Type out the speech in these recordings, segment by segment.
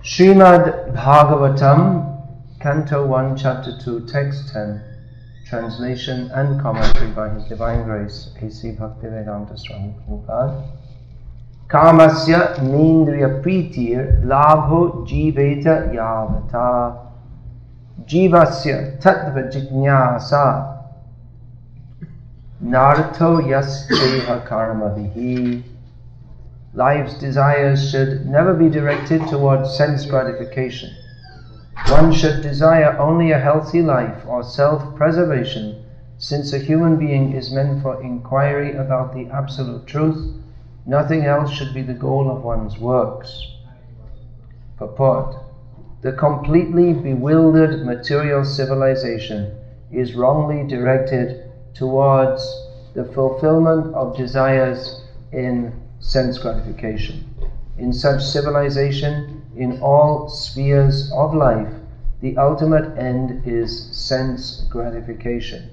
Srimad Bhagavatam, Canto 1, Chapter 2, Text 10, translation and commentary by His Divine Grace, A.C. Bhaktivedanta Swami Prabhupada. Kamasya nindriya pritir labho jiveta yavata jivasya tattva jijñāsa narto yasceha karma vihi. Life's desires should never be directed towards sense gratification. One should desire only a healthy life or self-preservation, since a human being is meant for inquiry about the absolute truth. Nothing else should be the goal of one's works. Purport: the completely bewildered material civilization is wrongly directed towards the fulfillment of desires in sense gratification. In such civilization, in all spheres of life, the ultimate end is sense gratification.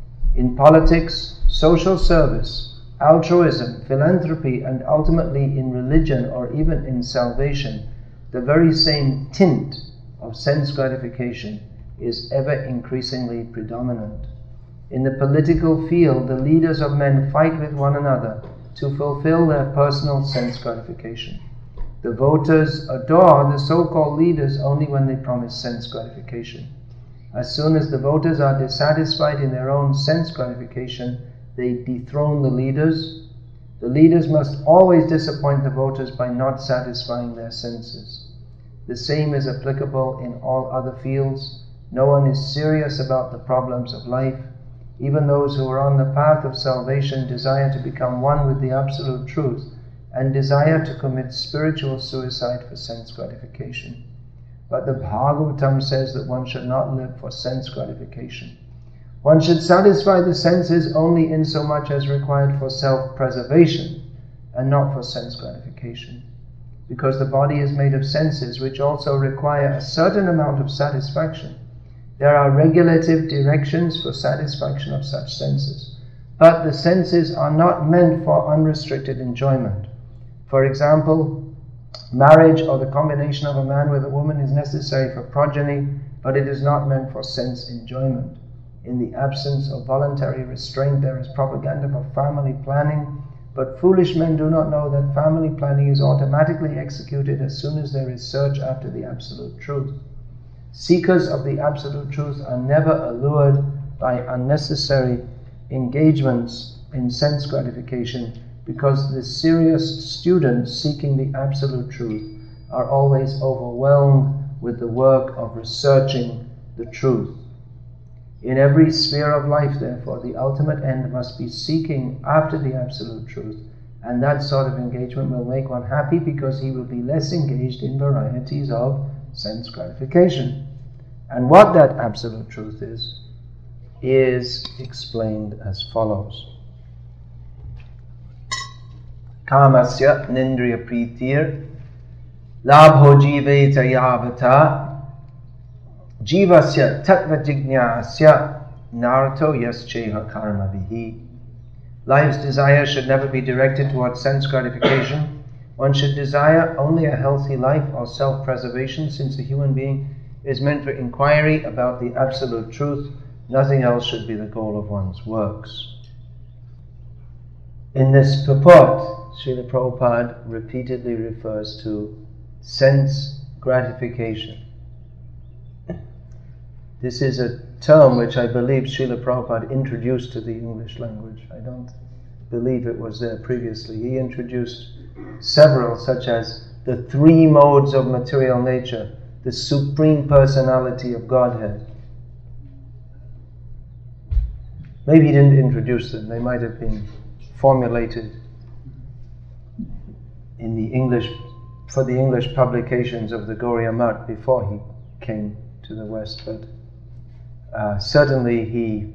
In politics, social service, altruism, philanthropy, and ultimately in religion or even in salvation, the very same tint of sense gratification is ever increasingly predominant. In the political field, the leaders of men fight with one another to fulfill their personal sense gratification. The voters adore the so-called leaders only when they promise sense gratification. As soon as the voters are dissatisfied in their own sense gratification, they dethrone the leaders. The leaders must always disappoint the voters by not satisfying their senses. The same is applicable in all other fields. No one is serious about the problems of life. Even those who are on the path of salvation desire to become one with the absolute truth and desire to commit spiritual suicide for sense gratification. But the Bhagavatam says that one should not live for sense gratification. One should satisfy the senses only in so much as required for self-preservation and not for sense gratification. Because the body is made of senses which also require a certain amount of satisfaction. There are regulative directions for satisfaction of such senses, but the senses are not meant for unrestricted enjoyment. For example, marriage or the combination of a man with a woman is necessary for progeny, but it is not meant for sense enjoyment. In the absence of voluntary restraint, there is propaganda for family planning, but foolish men do not know that family planning is automatically executed as soon as there is search after the absolute truth. Seekers of the absolute truth are never allured by unnecessary engagements in sense gratification, because the serious students seeking the absolute truth are always overwhelmed with the work of researching the truth. In every sphere of life, therefore, the ultimate end must be seeking after the absolute truth, and that sort of engagement will make one happy because he will be less engaged in varieties of sense gratification. And what that absolute truth is explained as follows. Kamasya nindriya pritir labho jiveta yavata jivasya tattva jijñāsya narto yasceha karma vihi. Life's desire should never be directed towards sense gratification. One should desire only a healthy life or self-preservation, since a human being is meant for inquiry about the absolute truth. Nothing else should be the goal of one's works. In this purport, Srila Prabhupada repeatedly refers to sense gratification. This is a term which I believe Srila Prabhupada introduced to the English language. I don't believe it was there previously. He introduced several, such as the three modes of material nature, the Supreme Personality of Godhead. Maybe he didn't introduce them. They might have been formulated in the English, for the English publications of the Gauriya Math before he came to the West, but certainly he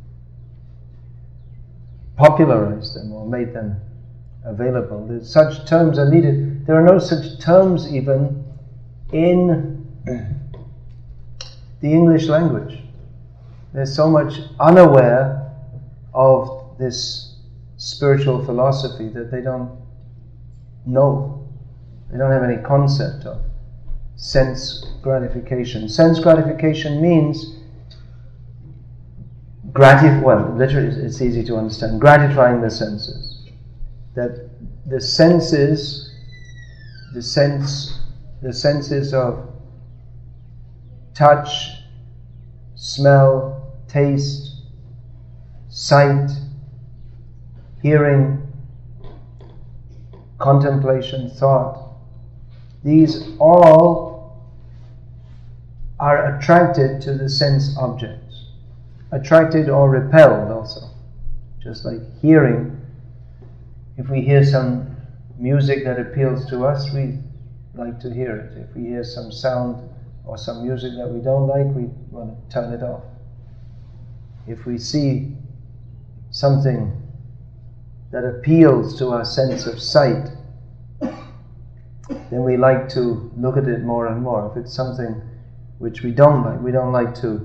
popularized them or made them available. Such terms are needed. There are no such terms even in the English language. They're so much unaware of this spiritual philosophy that they don't know. They don't have any concept of. sense gratification. Sense gratification means literally it's easy to understand, gratifying the senses. That the senses of touch, smell, taste, sight, hearing, contemplation, thought, these all are attracted to the sense objects. Attracted or repelled also. Just like hearing. If we hear some music that appeals to us, we like to hear it. If we hear some sound or some music that we don't like, we want to turn it off. If we see something that appeals to our sense of sight, then we like to look at it more and more. If it's something which we don't like, we don't like to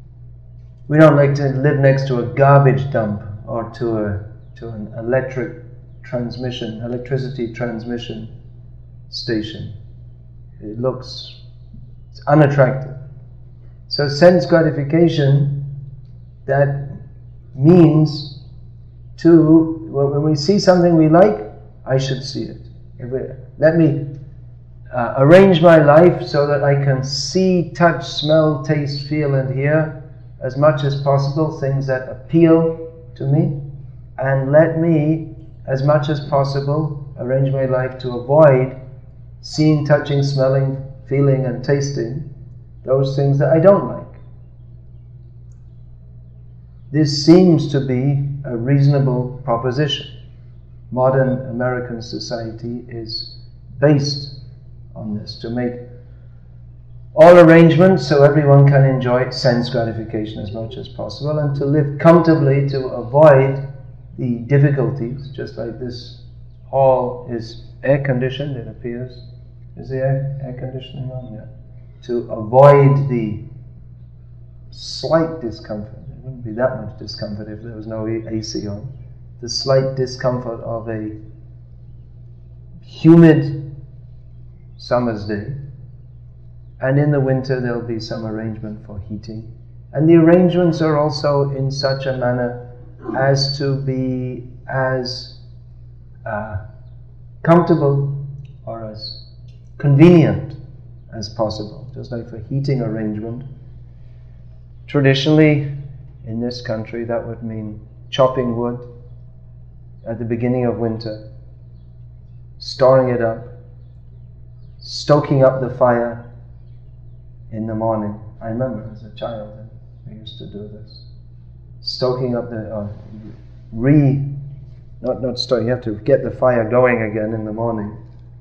live next to a garbage dump or to an electricity transmission station. It's unattractive. So sense gratification, that means when we see something we like, I should see it. Let me arrange my life so that I can see, touch, smell, taste, feel and hear as much as possible things that appeal to me, and let me, as much as possible, arrange my life to avoid seeing, touching, smelling, feeling and tasting those things that I don't like. This seems to be a reasonable proposition. Modern American society is based on this, to make all arrangements so everyone can enjoy sense gratification as much as possible and to live comfortably, to avoid the difficulties, just like this hall is air-conditioned, it appears. Is the air conditioning on? Yeah. To avoid the slight discomfort. It wouldn't be that much discomfort if there was no AC on. The slight discomfort of a humid summer's day. And in the winter there'll be some arrangement for heating. And the arrangements are also in such a manner as to be as comfortable or as convenient as possible. Just like for heating arrangement. Traditionally, in this country, that would mean chopping wood at the beginning of winter, storing it up, stoking up the fire in the morning. I remember as a child we used to do this. Stoking up not stoking, you have to get the fire going again in the morning.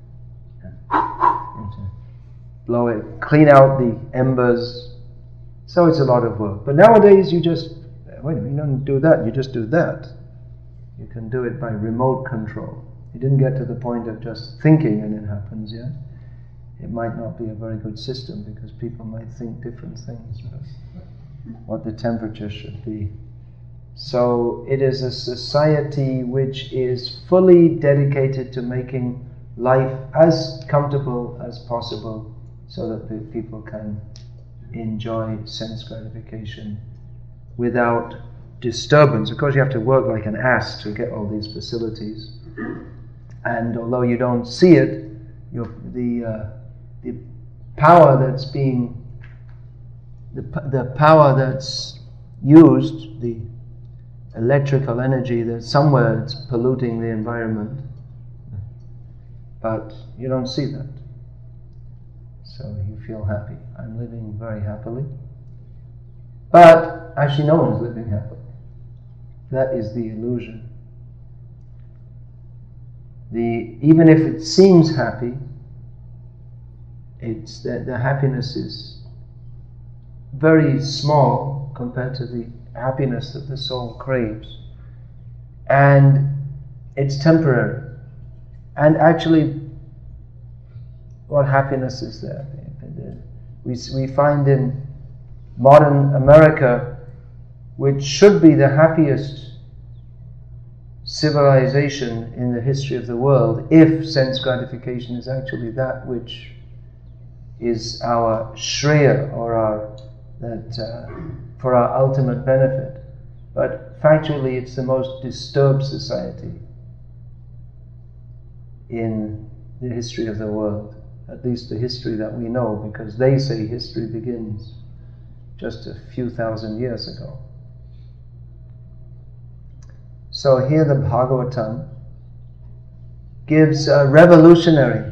Blow it, clean out the embers. So it's a lot of work. But nowadays you don't do that, you just do that. You can do it by remote control. You didn't get to the point of just thinking and it happens yet. It might not be a very good system because people might think different things about what the temperature should be. So it is a society which is fully dedicated to making life as comfortable as possible so that people can enjoy sense gratification without disturbance. Of course you have to work like an ass to get all these facilities, and although you don't see it, the power that's being the power that's used, the electrical energy, that somewhere it's polluting the environment, but you don't see that. So you feel happy. I'm living very happily. But actually no one is living happily. That is the illusion. Even if it seems happy, it's that the happiness is very small compared to the happiness that the soul craves. And it's temporary. And actually, what happiness is there? We find in modern America, which should be the happiest civilization in the history of the world, if sense gratification is actually that which is our shreya, or for our ultimate benefit. But factually, it's the most disturbed society in the history of the world, at least the history that we know, because they say history begins just a few thousand years ago. So here the Bhagavatam gives a revolutionary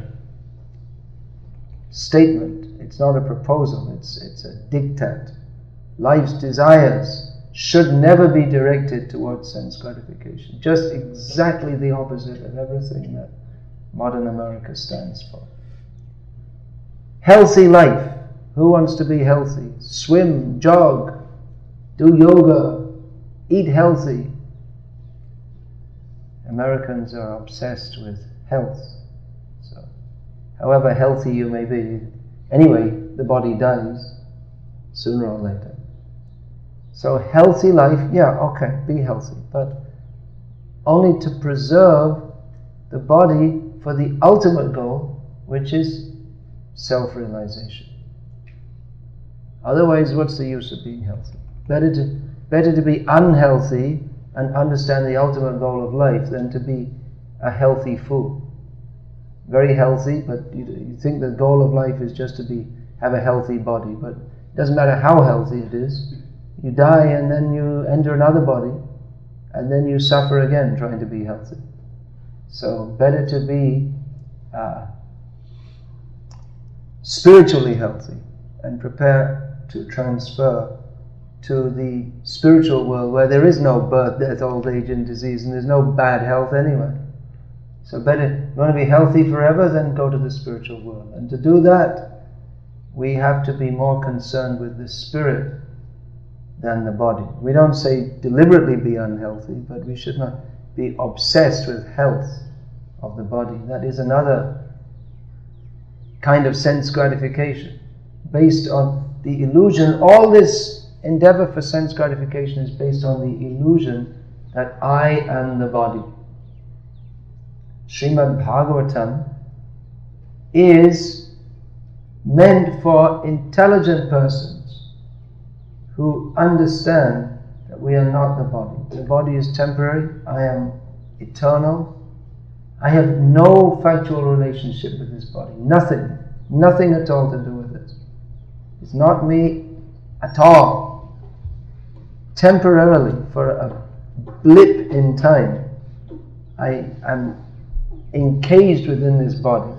statement. It's not a proposal, it's a diktat. Life's desires should never be directed towards sense gratification. Just exactly the opposite of everything that modern America stands for. Healthy life. Who wants to be healthy? Swim, jog, do yoga, eat healthy. Americans are obsessed with health. So, however healthy you may be, anyway, the body dies sooner or later. So healthy life, yeah, okay, be healthy, but only to preserve the body for the ultimate goal, which is self-realization. Otherwise, what's the use of being healthy? Better to be unhealthy and understand the ultimate goal of life than to be a healthy fool. Very healthy, but you think the goal of life is just to have a healthy body, but it doesn't matter how healthy it is. You die and then you enter another body, and then you suffer again trying to be healthy. So better to be spiritually healthy and prepare to transfer to the spiritual world where there is no birth, death, old age and disease, and there's no bad health anyway. So better, you want to be healthy forever, then go to the spiritual world. And to do that, we have to be more concerned with the spirit than the body. We don't say deliberately be unhealthy, but we should not be obsessed with health of the body. That is another kind of sense gratification based on the illusion. All this endeavor for sense gratification is based on the illusion that I am the body. Srimad Bhagavatam is meant for intelligent persons who understand that we are not the body. The body is temporary, I am eternal. I have no factual relationship with this body. Nothing at all to do with it. It's not me at all. Temporarily, for a blip in time, I am encaged within this body.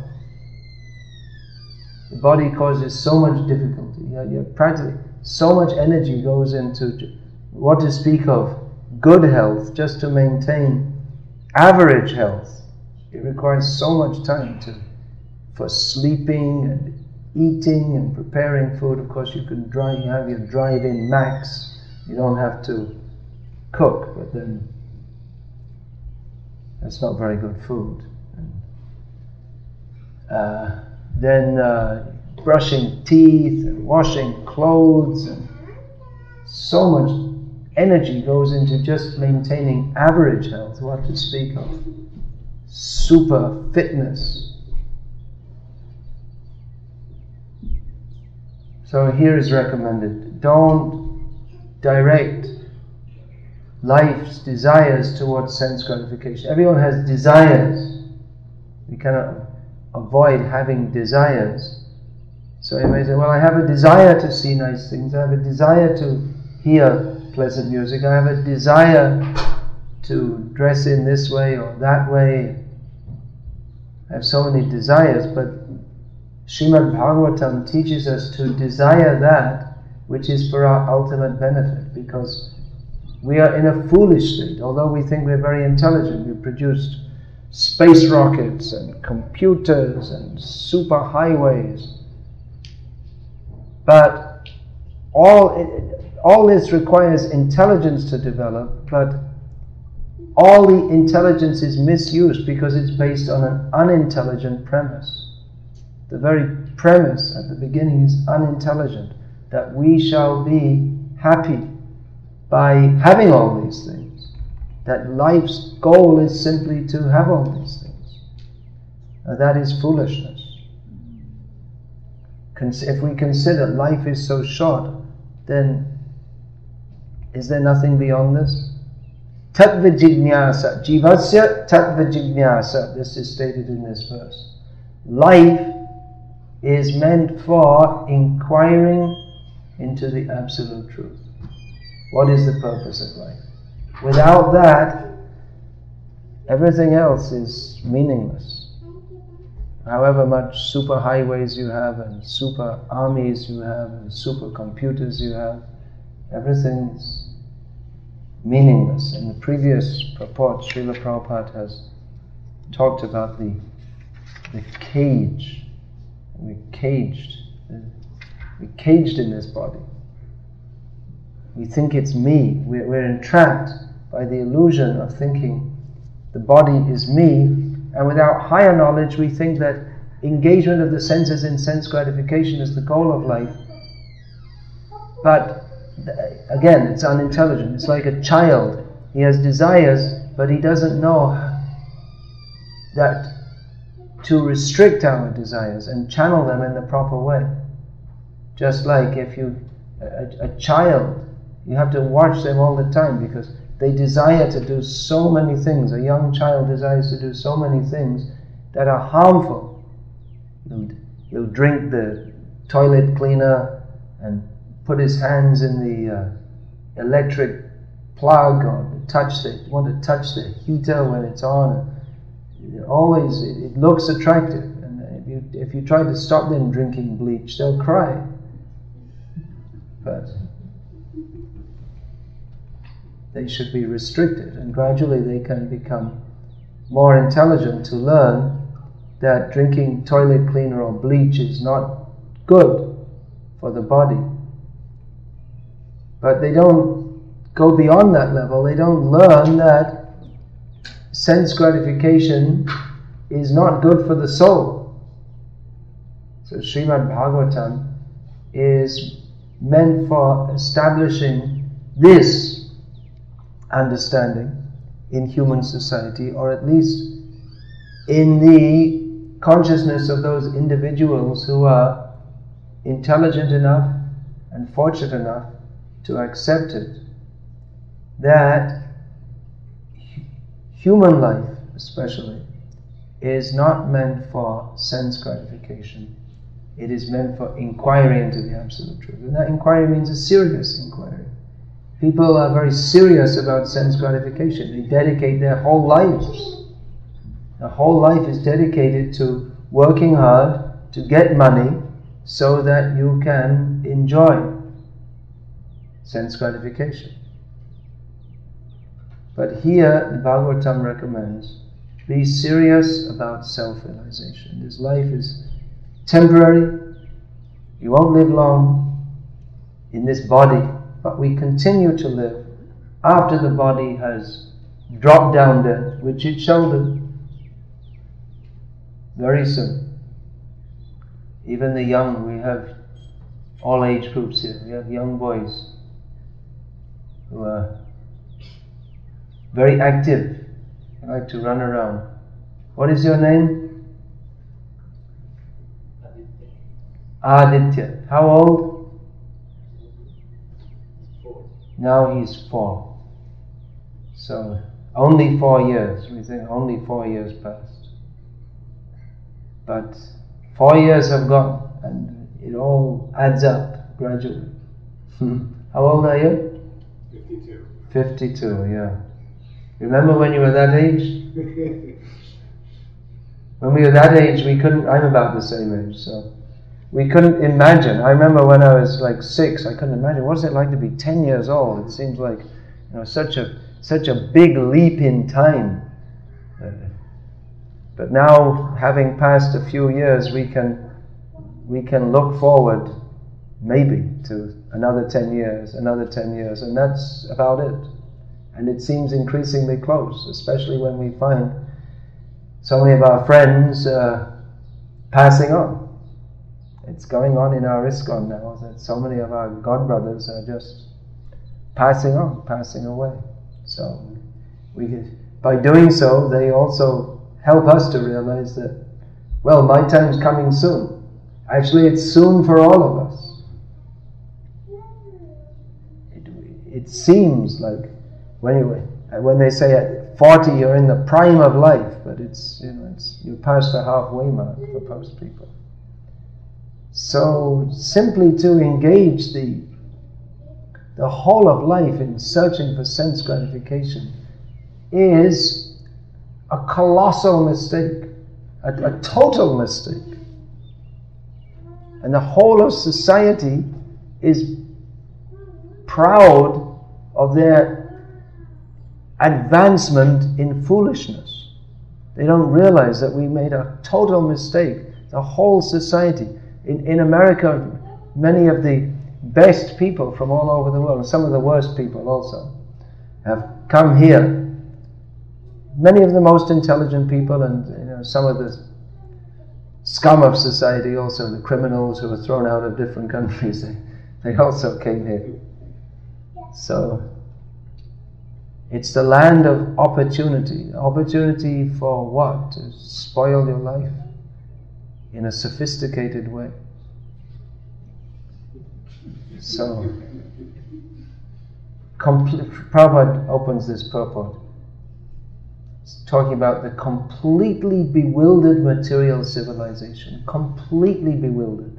The body causes so much difficulty. You're practically, so much energy goes into what to speak of good health, just to maintain average health. It requires so much time for sleeping and eating and preparing food. Of course, you have your drive-in Max. You don't have to cook, but then that's not very good food. Then brushing teeth and washing clothes, and so much energy goes into just maintaining average health, what to speak of super fitness. So here is recommended, don't direct life's desires towards sense gratification. Everyone has desires. We cannot avoid having desires. So you may say, well, I have a desire to see nice things, I have a desire to hear pleasant music, I have a desire to dress in this way or that way. I have so many desires, but Srimad Bhagavatam teaches us to desire that which is for our ultimate benefit, because we are in a foolish state. Although we think we're very intelligent, we've produced space rockets and computers and super highways, but all this requires intelligence to develop, but all the intelligence is misused because it's based on an unintelligent premise. The very premise at the beginning is unintelligent, that we shall be happy by having all these things, that life's goal is simply to have all these things. Now that is foolishness. if we consider life is so short, then is there nothing beyond this? Tattva jijñāsa, jivasya tattva jijñāsa. This is stated in this verse. Life is meant for inquiring into the absolute truth. What is the purpose of life? Without that, everything else is meaningless. However much super highways you have and super armies you have and super computers you have, everything's meaningless. In the previous purport, Srila Prabhupada has talked about the cage. We're caged in this body. We think it's me. We're entrapped by the illusion of thinking the body is me, and without higher knowledge we think that engagement of the senses in sense gratification is the goal of life. But again, it's unintelligent. It's like a child. He has desires, but he doesn't know that to restrict our desires and channel them in the proper way. Just like if a child, you have to watch them all the time because they desire to do so many things. A young child desires to do so many things that are harmful. He'll drink the toilet cleaner and put his hands in the electric plug, or want to touch the heater when it's on. It looks attractive, and if you try to stop them drinking bleach, they'll cry. But they should be restricted, and gradually they can become more intelligent to learn that drinking toilet cleaner or bleach is not good for the body. But they don't go beyond that level. They don't learn that sense gratification is not good for the soul. So Srimad Bhagavatam is meant for establishing this understanding in human society, or at least in the consciousness of those individuals who are intelligent enough and fortunate enough to accept it, that human life especially is not meant for sense gratification. It is meant for inquiry into the absolute truth. And that inquiry means a serious inquiry. People are very serious about sense gratification. They dedicate their whole lives. Their whole life is dedicated to working hard to get money so that you can enjoy sense gratification. But here, the Bhagavatam recommends, be serious about self-realization. This life is temporary. You won't live long in this body, but we continue to live after the body has dropped down dead, which it shall do very soon. Even the young, we have all age groups here. We have young boys who are very active. They like to run around. What is your name? Aditya. How old? 4. Now he's 4. So only 4 years. We think only 4 years passed. But 4 years have gone, and it all adds up gradually. How old are you? 52. 52, yeah. Remember when you were that age? When we were that age, we couldn't, I'm about the same age, so we couldn't imagine. I remember when I was like 6, I couldn't imagine, what is it like to be 10 years old? It seems like, such a big leap in time. But now, having passed a few years, we can look forward maybe to another 10 years, and that's about it. And it seems increasingly close, especially when we find so many of our friends passing on. It's going on in our ISKCON now that so many of our godbrothers are just passing on, passing away. So by doing so, they also help us to realize that, well, my time's coming soon. Actually, it's soon for all of us. It seems like when they say at 40 you're in the prime of life, but it's you pass the halfway mark for most people. So simply to engage the whole of life in searching for sense gratification is a colossal mistake, a total mistake. And the whole of society is proud of their advancement in foolishness. They don't realize that we made a total mistake. The whole society. In America, many of the best people from all over the world, and some of the worst people also, have come here. Many of the most intelligent people, and some of the scum of society also, the criminals who were thrown out of different countries, they also came here. So it's the land of opportunity. Opportunity for what? To spoil your life in a sophisticated way. So Prabhupada opens this purport. It's talking about the completely bewildered material civilization. Completely bewildered.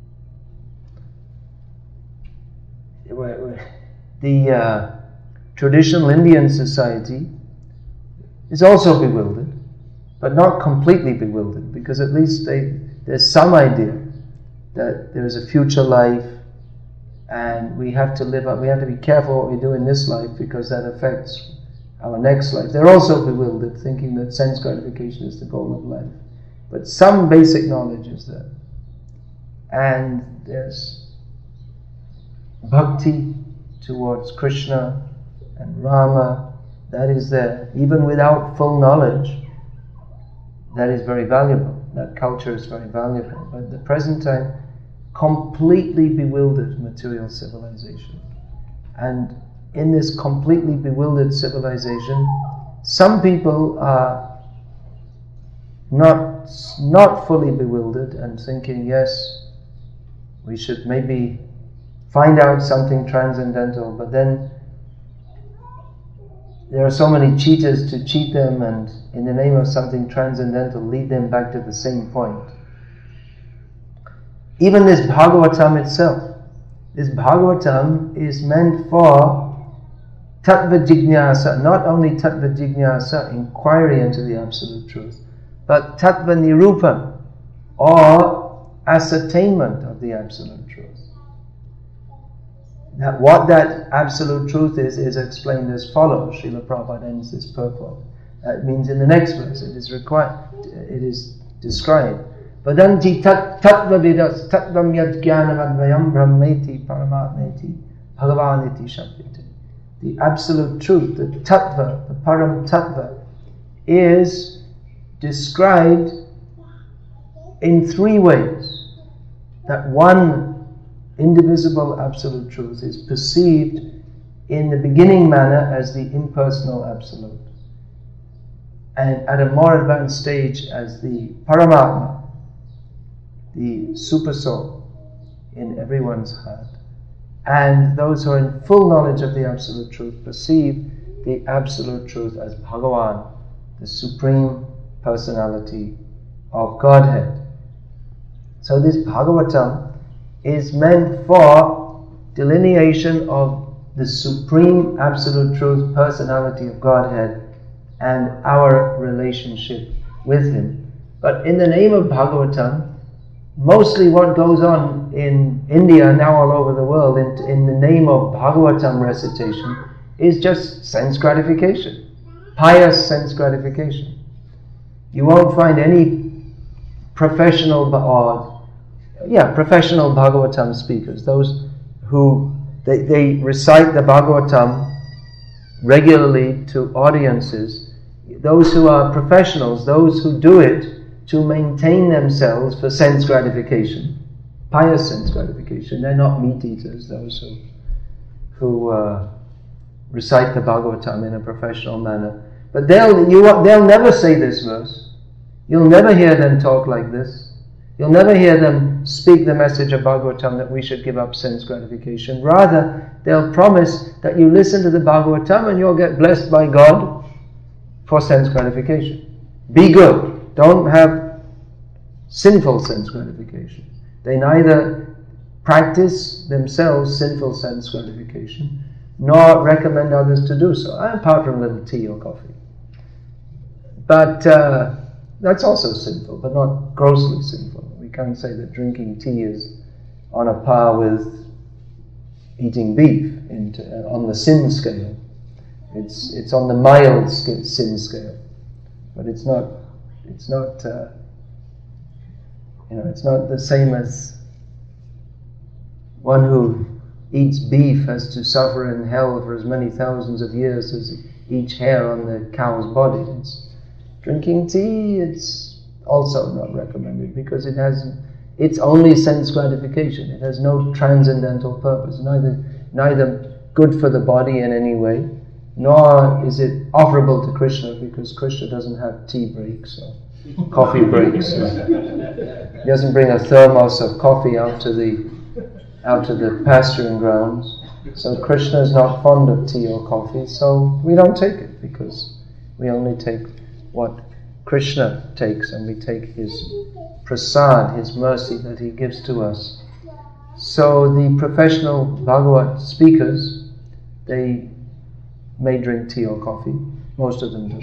The traditional Indian society is also bewildered, but not completely bewildered, because at least there's some idea that there is a future life, and we have to be careful what we do in this life, because that affects our next life. They're also bewildered, thinking that sense gratification is the goal of life. But some basic knowledge is there. And there's bhakti towards Krishna and Rama, that is there. Even without full knowledge, that is very valuable. That culture is very valuable. But at the present time, completely bewildered material civilization. And in this completely bewildered civilization, some people are not fully bewildered and thinking, yes, we should maybe find out something transcendental, but then there are so many cheaters to cheat them, and in the name of something transcendental lead them back to the same point. Even this Bhagavatam itself, this Bhagavatam is meant for tattva jignasa, not only tattva jignasa, inquiry into the absolute truth, but tattva nirupan, or ascertainment of the absolute truth. Now, what that absolute truth is explained as follows. Srila Prabhupada ends this purport. That means in the next verse it is described. Vadanti tattva vidas tattvam yad jnanam advayam brahmeti paramatmeti bhagavaniti shabditi. The absolute truth, the tattva, the param tattva, is described in three ways. That one indivisible absolute truth is perceived in the beginning manner as the impersonal absolute, and at a more advanced stage as the Paramatma, the super soul in everyone's heart. And those who are in full knowledge of the absolute truth perceive the absolute truth as Bhagavan, the supreme personality of Godhead. So this Bhagavatam is meant for delineation of the supreme absolute truth, personality of Godhead, and our relationship with Him. But in the name of Bhagavatam, mostly what goes on in India, now all over the world, in the name of Bhagavatam recitation, is just sense gratification, pious sense gratification. You won't find any professional Bhagavatam speakers, those who they recite the Bhagavatam regularly to audiences, those who are professionals, those who do it to maintain themselves for sense gratification, pious sense gratification. They're not meat eaters, those who recite the Bhagavatam in a professional manner. But they'll never say this verse. You'll never hear them talk like this. You'll never hear them speak the message of Bhagavatam that we should give up sense gratification. Rather, they'll promise that you listen to the Bhagavatam and you'll get blessed by God for sense gratification. Be good. Don't have sinful sense gratification. They neither practice themselves sinful sense gratification, nor recommend others to do so, apart from a little tea or coffee. But that's also sinful, but not grossly sinful. We can't say that drinking tea is on a par with eating beef on the sin scale. It's on the mild sin scale, but it's not it's not the same as one who eats beef has to suffer in hell for as many thousands of years as each hair on the cow's body. Drinking tea, it's also not recommended because it's only sense gratification. It has no transcendental purpose, neither good for the body in any way, nor is it offerable to Krishna because Krishna doesn't have tea breaks or coffee breaks. He doesn't bring a thermos of coffee out to the pasturing grounds. So Krishna is not fond of tea or coffee, so we don't take it because we only take what Krishna takes, and we take his prasad, his mercy that he gives to us. So the professional Bhagavat speakers, they may drink tea or coffee. Most of them do.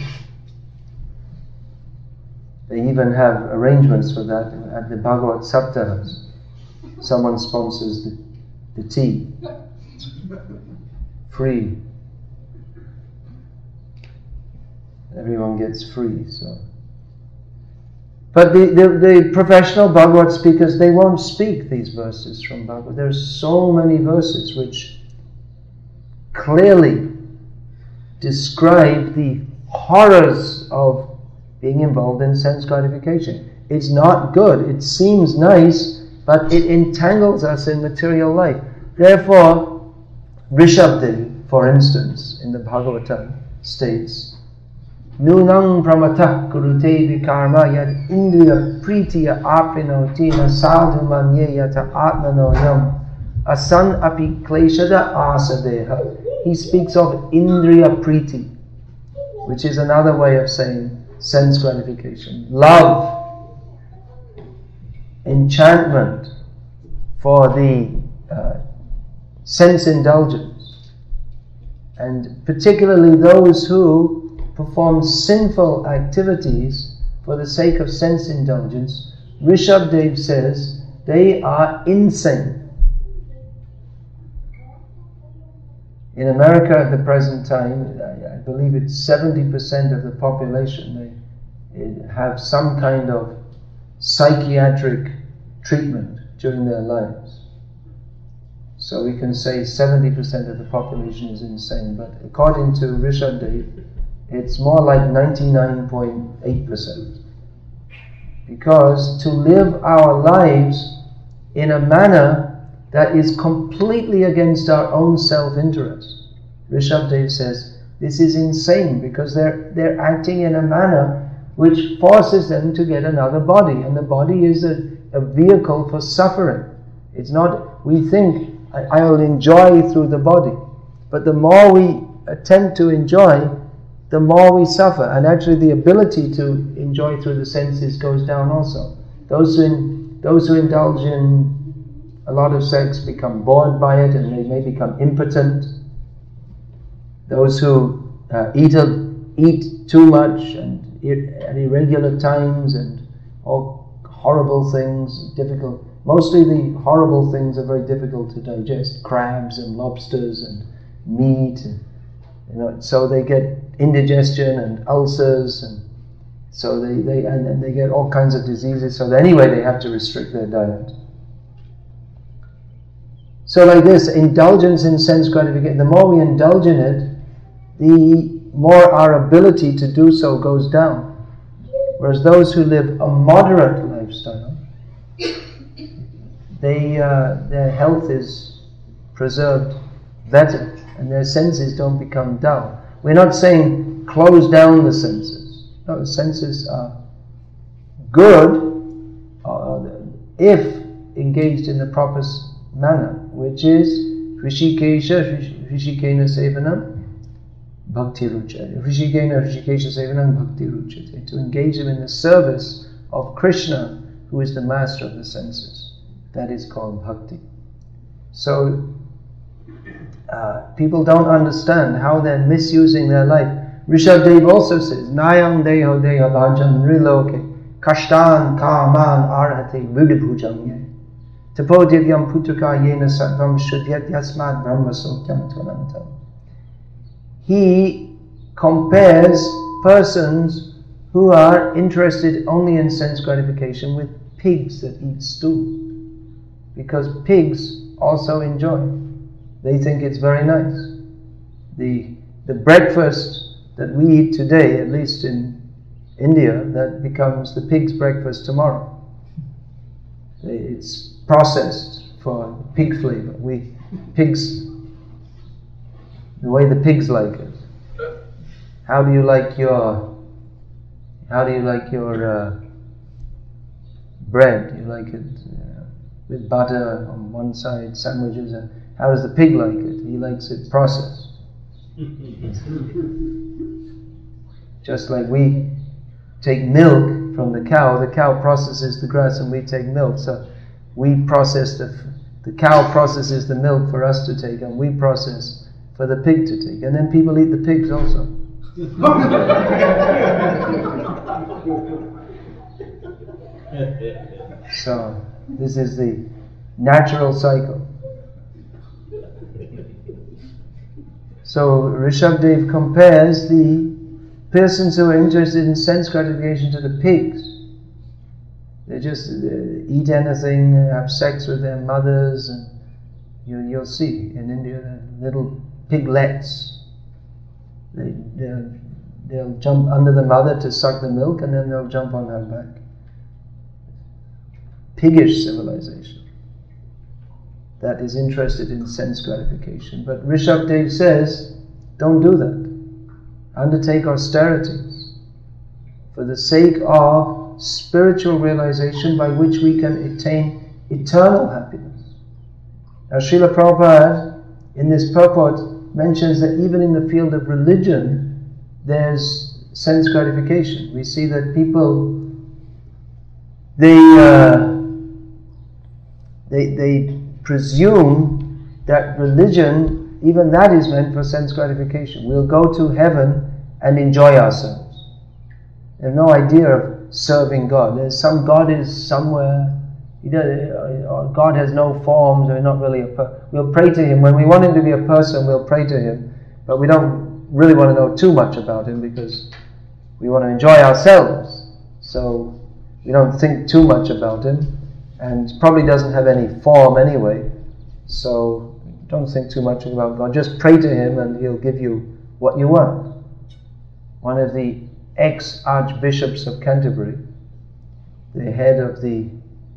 They even have arrangements for that at the Bhagavat Saptahas. Someone sponsors the tea. Free. Everyone gets free, so. But the professional Bhagavat speakers, they won't speak these verses from Bhagavat. There's so many verses which clearly describe the horrors of being involved in sense gratification. It's not good. It seems nice, but it entangles us in material life. Therefore, Rishabdev, for instance, in the Bhagavatam states, Nunang pramatah kurute vikarma yad indriya pritiya apinoti na sadhu manye yata atmano yam asan api kleshada asadeha. He speaks of indriya priti, which is another way of saying sense gratification. Love, enchantment for the sense indulgence, and particularly those who perform sinful activities for the sake of sense indulgence. Rishabdev says they are insane. In America at the present time, I believe it's 70% of the population, they have some kind of psychiatric treatment during their lives. So we can say 70% of the population is insane, but according to Rishabdev, it's more like 99.8%. Because to live our lives in a manner that is completely against our own self-interest, Rishabdev says, this is insane because they're acting in a manner which forces them to get another body, and the body is a vehicle for suffering. It's not, we think, I will enjoy through the body, but the more we attempt to enjoy, the more we suffer, and actually the ability to enjoy through the senses goes down also. Those who indulge in a lot of sex become bored by it, and they may become impotent. Those who eat too much and at irregular times and all horrible things, difficult. Mostly the horrible things are very difficult to digest. Crabs and lobsters and meat, so they get indigestion and ulcers, and so they get all kinds of diseases. So anyway, they have to restrict their diet. So like this, indulgence in sense gratification, the more we indulge in it, the more our ability to do so goes down. Whereas those who live a moderate lifestyle, their health is preserved better, and their senses don't become dull. We're not saying close down the senses. No, the senses are good. if engaged in the proper manner, which is Hrishikesha Sevanam Bhakti Ruchate. Hrishikesha Sevanam Bhakti Ruchate. To engage him in the service of Krishna, who is the master of the senses. That is called bhakti. So, people don't understand how they're misusing their life. Rishabdev also says, Nayam deho deha bhajam nriloke kashtan kaman arhate buddhabhujam ye tapodivyam putraka yena sattvam shudyat yasmad brahma sokyam tvanantam. He compares persons who are interested only in sense gratification with pigs that eat stew. Because pigs also enjoy. They think it's very nice. The breakfast that we eat today, at least in India, that becomes the pig's breakfast tomorrow. It's processed for pig flavor. Pigs, the way the pigs like it. How do you like your bread? You like it with butter on one side, sandwiches. And how does the pig like it? He likes it processed. Just like we take milk from the cow processes the grass and we take milk. So we process the cow processes the milk for us to take, and we process for the pig to take. And then people eat the pigs also. So this is the natural cycle. So Rishabdev compares the persons who are interested in sense gratification to the pigs. They just eat anything, have sex with their mothers, and you'll see in India little piglets. They'll jump under the mother to suck the milk, and then they'll jump on her back. Piggish civilization that is interested in sense gratification. But Rishabdev says, don't do that. Undertake austerities for the sake of spiritual realization by which we can attain eternal happiness. Now Srila Prabhupada in this purport mentions that even in the field of religion there's sense gratification. We see that people they presume that religion, even that is meant for sense gratification. We'll go to heaven and enjoy ourselves. They have no idea of serving God. There's some God is somewhere. God has no forms. We're not really we'll pray to Him. When we want Him to be a person, we'll pray to Him. But we don't really want to know too much about Him because we want to enjoy ourselves. So we don't think too much about Him. And probably doesn't have any form anyway. So don't think too much about God. Just pray to Him and He'll give you what you want. One of the ex-archbishops of Canterbury, the head of the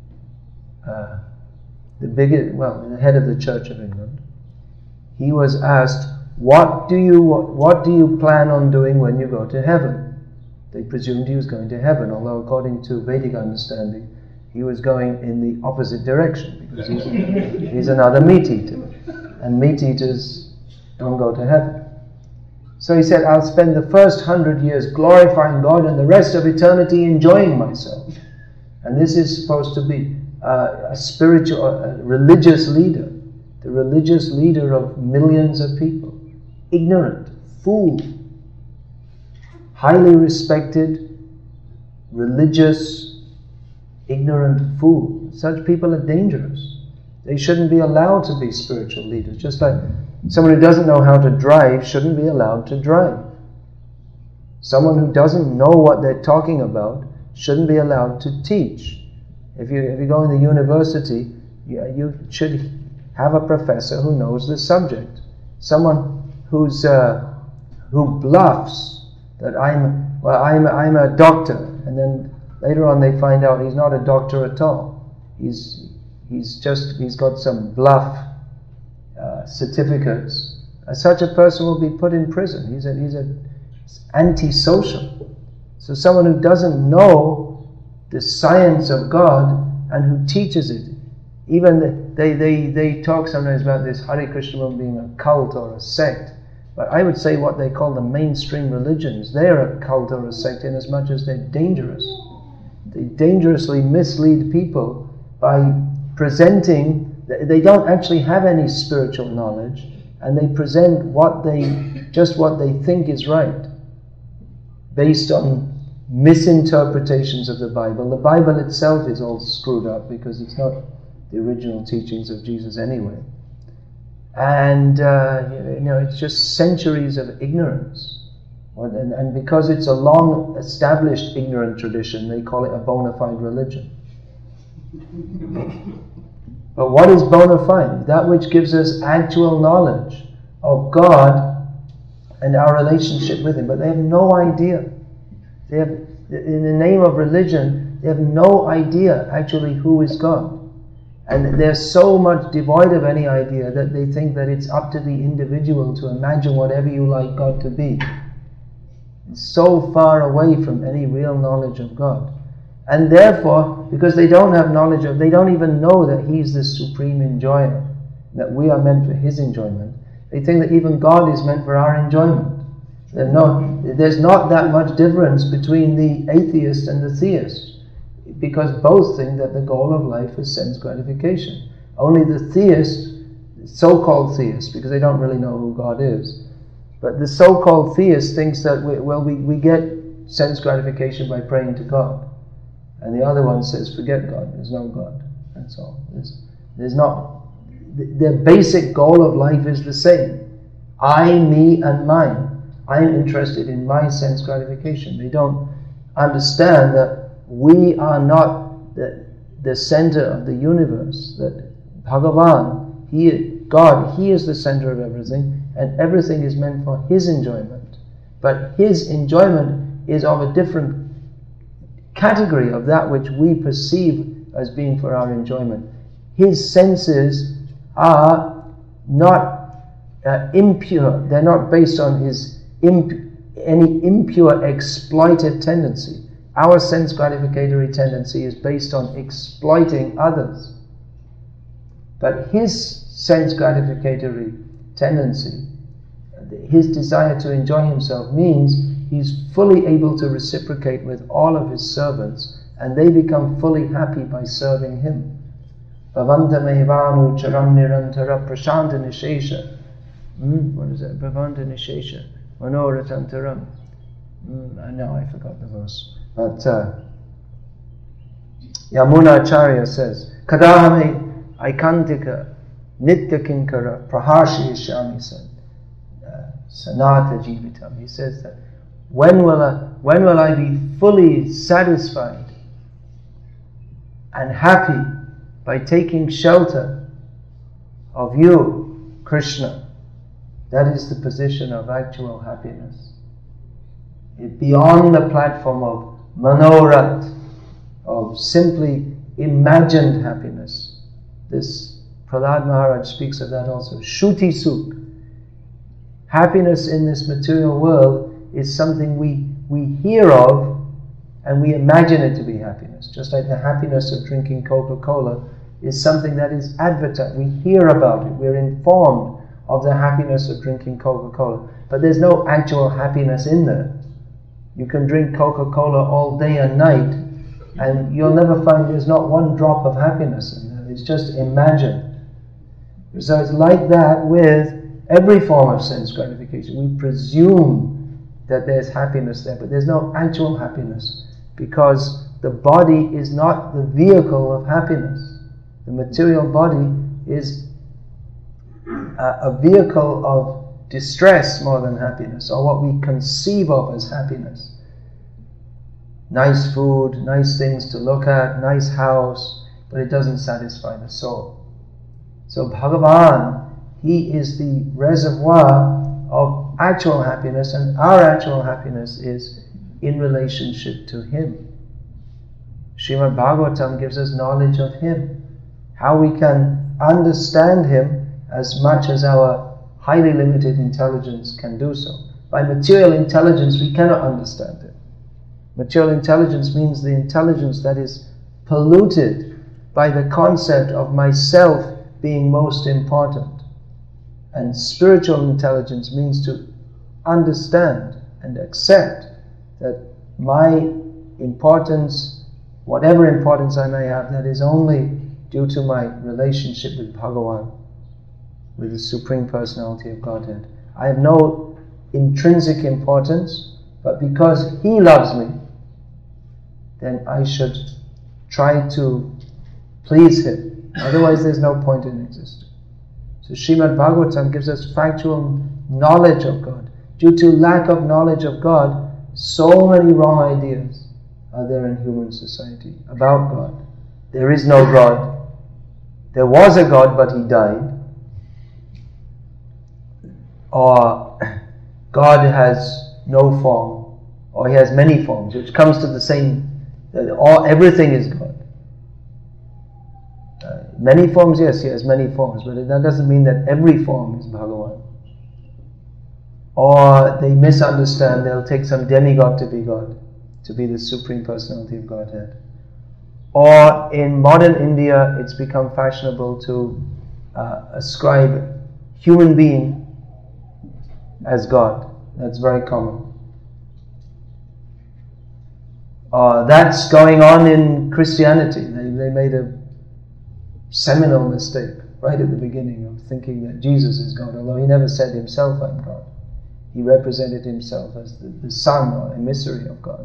head of the Church of England, he was asked, what do you plan on doing when you go to heaven? They presumed he was going to heaven, although according to Vedic understanding, he was going in the opposite direction, because he's another meat eater, and meat eaters don't go to heaven. So he said, I'll spend the first 100 years glorifying God and the rest of eternity enjoying myself. And this is supposed to be a spiritual, religious leader, the religious leader of millions of people. Ignorant, fool, highly respected, religious, ignorant fool. Such people are dangerous. They shouldn't be allowed to be spiritual leaders. Just like someone who doesn't know how to drive shouldn't be allowed to drive. Someone who doesn't know what they're talking about shouldn't be allowed to teach. If you go in the university, you should have a professor who knows the subject. Someone who bluffs that I'm a doctor, and then later on they find out he's not a doctor at all. He's got some bluff certificates. Such a person will be put in prison. He's antisocial. So someone who doesn't know the science of God and who teaches it. Even they talk sometimes about this Hare Krishna movement being a cult or a sect. But I would say what they call the mainstream religions, they're a cult or a sect in as much as they're dangerous. They dangerously mislead people by presenting, they don't actually have any spiritual knowledge, and they present what they think is right, based on misinterpretations of the Bible. The Bible itself is all screwed up because it's not the original teachings of Jesus anyway. And it's just centuries of ignorance. And because it's a long established ignorant tradition, they call it a bona fide religion. But what is bona fide? That which gives us actual knowledge of God and our relationship with Him. But they have no idea. They have, in the name of religion, they have no idea actually who is God. And they're so much devoid of any idea that they think that it's up to the individual to imagine whatever you like God to be. It's so far away from any real knowledge of God. And therefore, because they don't have knowledge of, they don't even know that He's the supreme enjoyer, that we are meant for His enjoyment. They think that even God is meant for our enjoyment. There's not that much difference between the atheist and the theist, because both think that the goal of life is sense gratification. Only the theist, so-called theist, because they don't really know who God is, but the so-called theist thinks that we get sense gratification by praying to God. And the other one says, forget God, there's no God. That's all. There's not. Their basic goal of life is the same. I, me, and mine. I am interested in my sense gratification. They don't understand that we are not the center of the universe. That Bhagavan, God, He is the center of everything, and everything is meant for His enjoyment. But His enjoyment is of a different category of that which we perceive as being for our enjoyment. His senses are not impure. They're not based on any impure exploitive tendency. Our sense gratificatory tendency is based on exploiting others. But His sense gratificatory tendency, His desire to enjoy Himself, means He's fully able to reciprocate with all of His servants, and they become fully happy by serving Him. Bhavanta mehvanu charam nirantara prashanta nishesha. What is that? Bhavanta nishesha manoratantaram. No, I forgot the verse. But Yamuna Acharya says, Kadahame aikantika nitya kinkara praharshi yashami sanata jivitam. He says that when will I be fully satisfied and happy by taking shelter of you, Krishna? That is the position of actual happiness. Beyond the platform of manorat, of simply imagined happiness. This Prahlad Maharaj speaks of that also. Shuti Sukh. Happiness in this material world is something we hear of and we imagine it to be happiness. Just like the happiness of drinking Coca-Cola is something that is advertised. We hear about it. We're informed of the happiness of drinking Coca-Cola. But there's no actual happiness in there. You can drink Coca-Cola all day and night, and you'll never find there's not one drop of happiness in there. It's just imagined. So it's like that with every form of sense gratification. We presume that there's happiness there, but there's no actual happiness, because the body is not the vehicle of happiness. The material body is a vehicle of distress more than happiness, or what we conceive of as happiness. Nice food, nice things to look at, nice house, but it doesn't satisfy the soul. So Bhagavan, He is the reservoir of actual happiness, and our actual happiness is in relationship to Him. Srimad Bhagavatam gives us knowledge of Him, how we can understand Him as much as our highly limited intelligence can do so. By material intelligence, we cannot understand it. Material intelligence means the intelligence that is polluted by the concept of myself being most important. And spiritual intelligence means to understand and accept that my importance, whatever importance I may have, that is only due to my relationship with Bhagavan, with the Supreme Personality of Godhead. I have no intrinsic importance, but because He loves me, then I should try to please Him. Otherwise there's no point in existing. So Srimad Bhagavatam gives us factual knowledge of God. Due to lack of knowledge of God, so many wrong ideas are there in human society about God. There is no God. There was a God, but He died. Or God has no form, or He has many forms, which comes to the same, everything is God. Many forms, yes, He has many forms, but that doesn't mean that every form is Bhagavan. Or they misunderstand, they'll take some demigod to be God, to be the Supreme Personality of Godhead. Or in modern India, it's become fashionable to ascribe human being as God. That's very common. That's going on in Christianity. They made a seminal mistake right at the beginning of thinking that Jesus is God, although He never said Himself, I'm God. He represented Himself as the Son or emissary of God.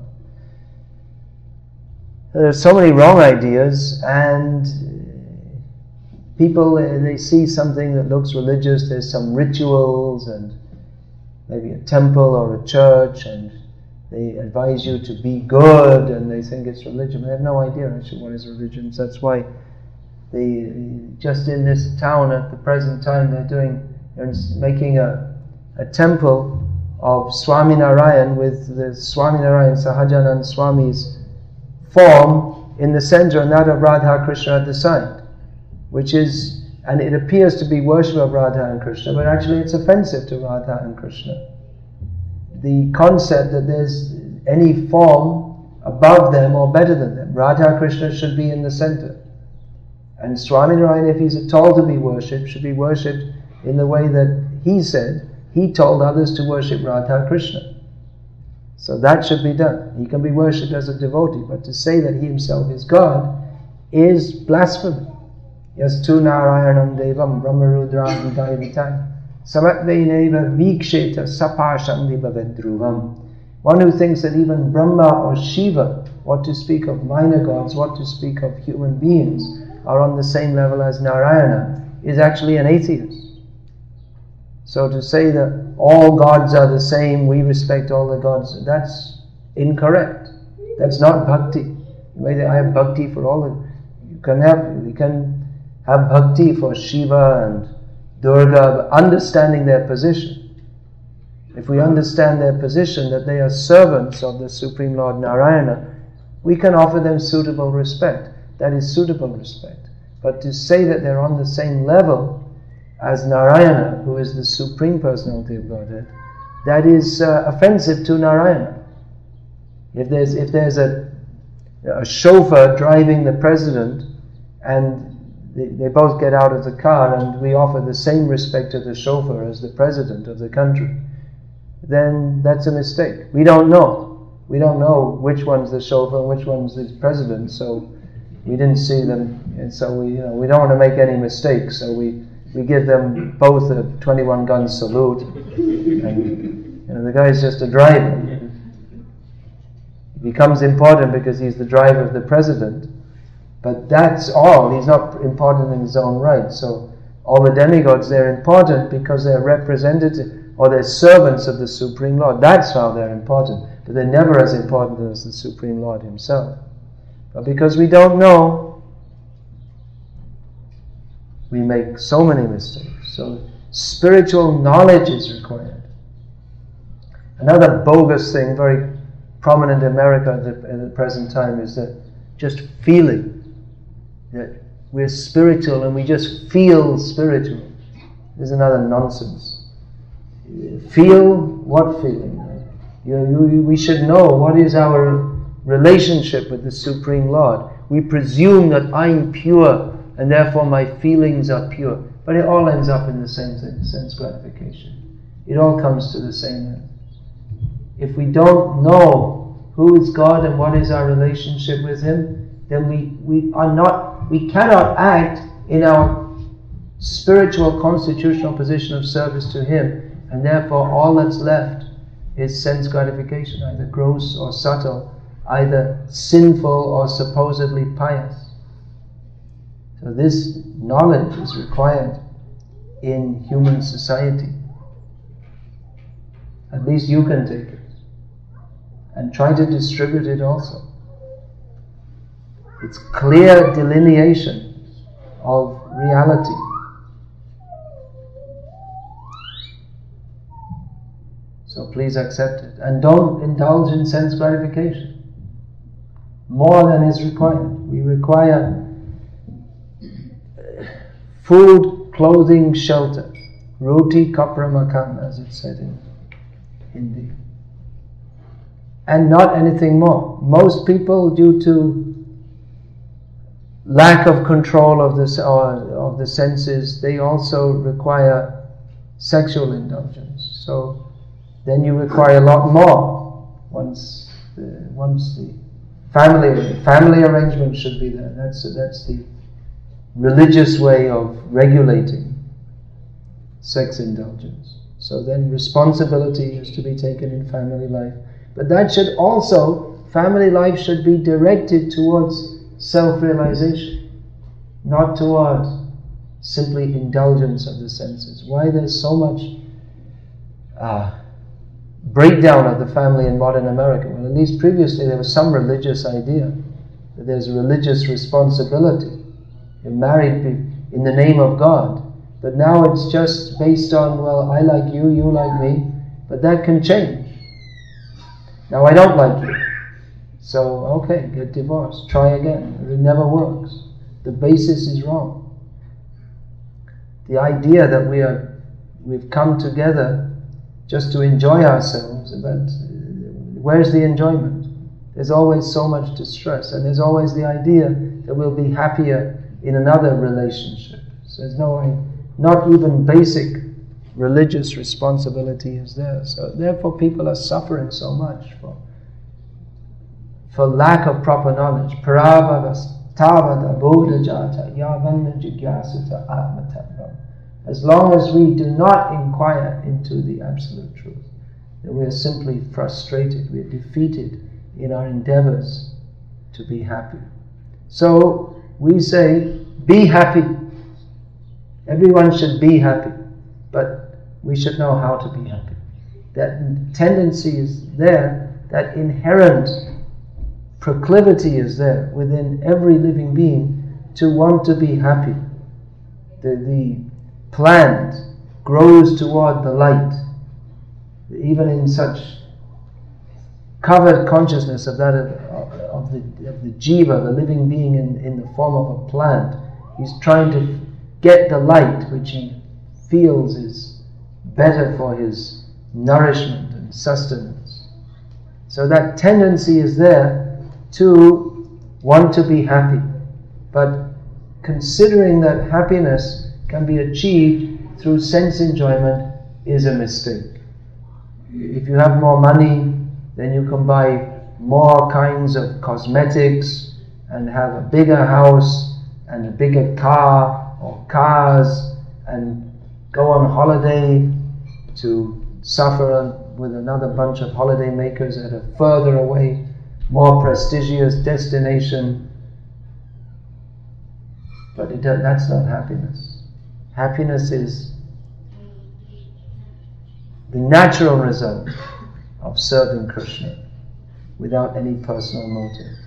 There are so many wrong ideas, and people, they see something that looks religious, there's some rituals and maybe a temple or a church, and they advise you to be good, and they think it's religion. They have no idea actually what is religion. So that's why just in this town at the present time, they're making a temple of Swaminarayan with the Swaminarayan Sahajanand Swami's form in the center and that of Radha Krishna at the side, which is, and it appears to be worship of Radha and Krishna, but actually it's offensive to Radha and Krishna. The concept that there's any form above them or better than them. Radha Krishna should be in the center. And Swaminarayan, if he's told to be worshipped, should be worshipped in the way that he said. He told others to worship Radha Krishna. So that should be done. He can be worshipped as a devotee, but to say that he himself is God is blasphemy. Yastu Narayanam Devam Brahmarudram Vidayavitang Samatveineva Viksheta Sapashandi Bhavedruvam. One who thinks that even Brahma or Shiva, what to speak of minor gods, what to speak of human beings, are on the same level as Narayana, is actually an atheist. So to say that all gods are the same, we respect all the gods, that's incorrect. That's not bhakti. The way that I have bhakti for all of them. We can have bhakti for Shiva and Durga, understanding their position. If we understand their position, that they are servants of the Supreme Lord Narayana, we can offer them suitable respect. That is suitable respect. But to say that they're on the same level as Narayana, who is the Supreme Personality of Godhead, that is offensive to Narayana. If there's a chauffeur driving the president, and they both get out of the car, and we offer the same respect to the chauffeur as the president of the country, then that's a mistake. We don't know. We don't know which one's the chauffeur and which one's the president, so we didn't see them, and so we don't want to make any mistakes, so we give them both a 21-gun salute, and the guy's just a driver. He becomes important because he's the driver of the president, but that's all. He's not important in his own right. So all the demigods, they're important because they're representative, or they're servants of the Supreme Lord. That's how they're important, but they're never as important as the Supreme Lord Himself. But because we don't know, we make so many mistakes. So spiritual knowledge is required. Another bogus thing, very prominent in America at the present time, is that just feeling that we're spiritual and we just feel spiritual is another nonsense. Feel? What feeling? We should know what is our relationship with the Supreme Lord. we presume that I'm pure and therefore my feelings are pure. But it all ends up in the same thing, sense gratification. It all comes to the same end. If we don't know who is God and what is our relationship with Him, then we cannot act in our spiritual constitutional position of service to Him, and therefore all that's left is sense gratification, either gross or subtle, either sinful or supposedly pious. So this knowledge is required in human society. At least you can take it and try to distribute it also. It's clear delineation of reality. So please accept it. And don't indulge in sense gratification more than is required. We require food, clothing, shelter. Roti, kapra, makan, as it's said in Hindi. And not anything more. Most people, due to lack of control of the senses, they also require sexual indulgence. So then you require a lot more once the family arrangement should be there. That's the religious way of regulating sex indulgence. So then responsibility is to be taken in family life. But that should also, family life should be directed towards self-realization, not towards simply indulgence of the senses. Why there's so much breakdown of the family in modern America? Well, at least previously there was some religious idea that there's a religious responsibility. You're married in the name of God. But now it's just based on, well, I like you, you like me, but that can change. Now I don't like you, so okay, get divorced, try again. It never works. The basis is wrong. The idea that we've come together just to enjoy ourselves, but where's the enjoyment? There's always so much distress, and there's always the idea that we'll be happier in another relationship. So there's not even basic religious responsibility is there. So therefore people are suffering so much for lack of proper knowledge. As long as we do not inquire into the absolute truth, then we are simply frustrated, we are defeated in our endeavors to be happy. So we say, be happy. Everyone should be happy, but we should know how to be happy. That tendency is there, that inherent proclivity is there within every living being to want to be happy. The plant grows toward the light. Even in such covered consciousness of that of the jiva, the living being in the form of a plant, he's trying to get the light which he feels is better for his nourishment and sustenance. So that tendency is there to want to be happy. But considering that happiness can be achieved through sense enjoyment is a mistake. If you have more money, then you can buy more kinds of cosmetics and have a bigger house and a bigger car or cars and go on holiday to suffer with another bunch of holiday makers at a further away, more prestigious destination. But that's not happiness. Happiness is the natural result of serving Krishna without any personal motive.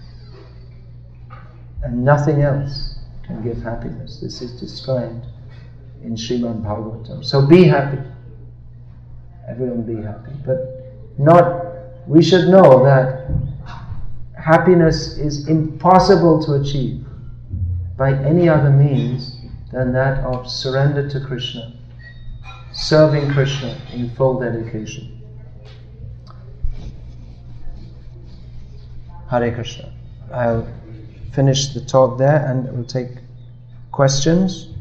And nothing else can give happiness. This is described in Srimad Bhagavatam. So be happy. Everyone be happy. But we should know that happiness is impossible to achieve by any other means than that of surrender to Krishna, serving Krishna in full dedication. Hare Krishna. I'll finish the talk there and we'll take questions.